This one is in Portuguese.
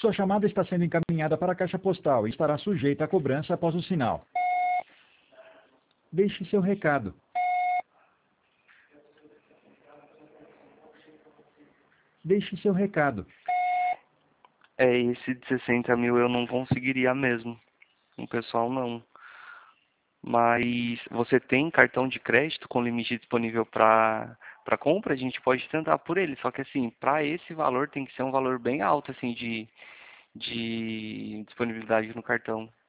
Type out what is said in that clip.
Sua chamada está sendo encaminhada para a caixa postal e estará sujeita a cobrança após o sinal. Deixe seu recado. Deixe seu recado. Esse de 60 mil eu não conseguiria mesmo. O pessoal não. Mas você tem cartão de crédito com limite disponível para compra? A gente pode tentar por ele. Só que assim, para esse valor tem que ser um valor bem alto assim de disponibilidade no cartão.